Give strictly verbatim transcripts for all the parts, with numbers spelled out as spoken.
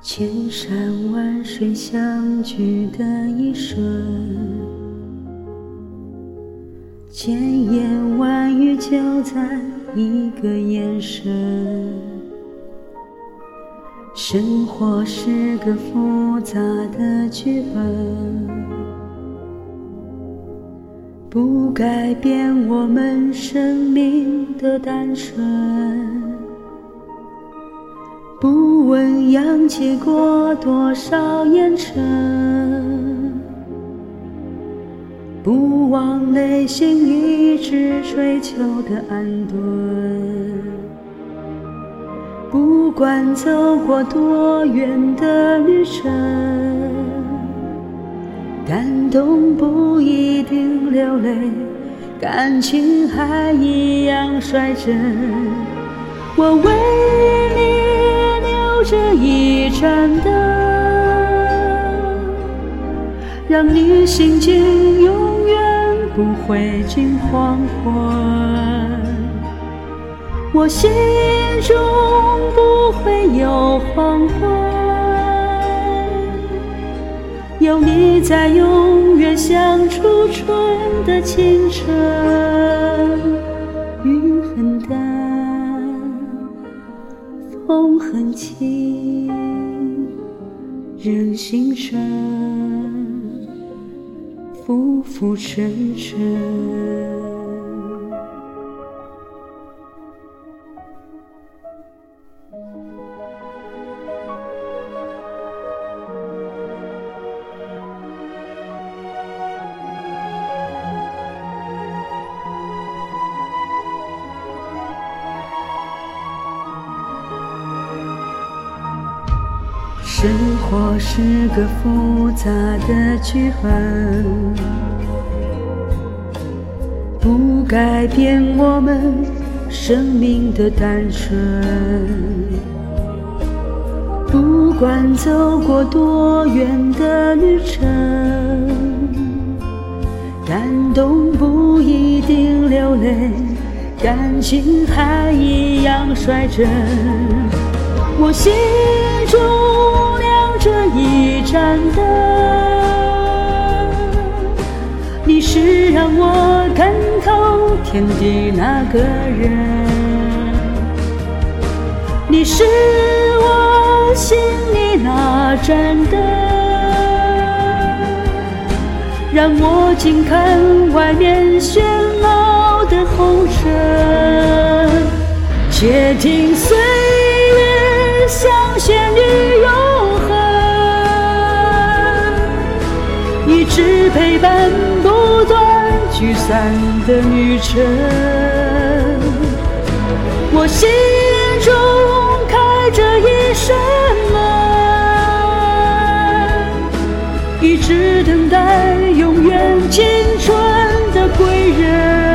千山万水相聚的一瞬，千言万语就在一个眼神。生活是个复杂的剧本，不改变我们生命的单纯。不问扬起过多少烟尘，不忘内心一直追求的安顿。不管走过多远的旅程，感动不一定流泪，感情还一样率真。我为你留着一盏灯，让你心境永远不会进黄昏。我心中不会有黄昏，有你在永远像初春的清晨。云很淡，风很轻，任星辰浮浮沉沉。生活是个复杂的剧本，不改变我们生命的单纯。不管走过多远的旅程，感动不一定流泪，感情还一样率真。我心中亮着一盏灯，你是让我看透天地那个人，你是我心里那盏灯，让我静看外面喧闹的红尘，且听岁月像仙女永恒，一直陪伴不断聚散的旅程。我心中开着一扇门，一直等待永远青春的归人。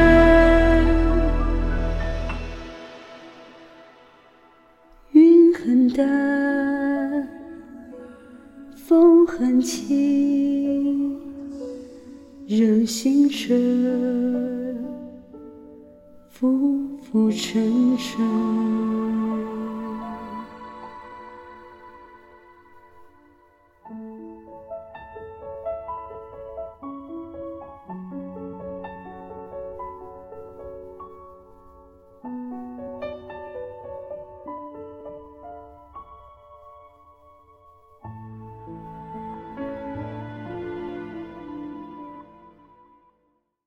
云很淡，风很轻，任星辰浮浮沉沉。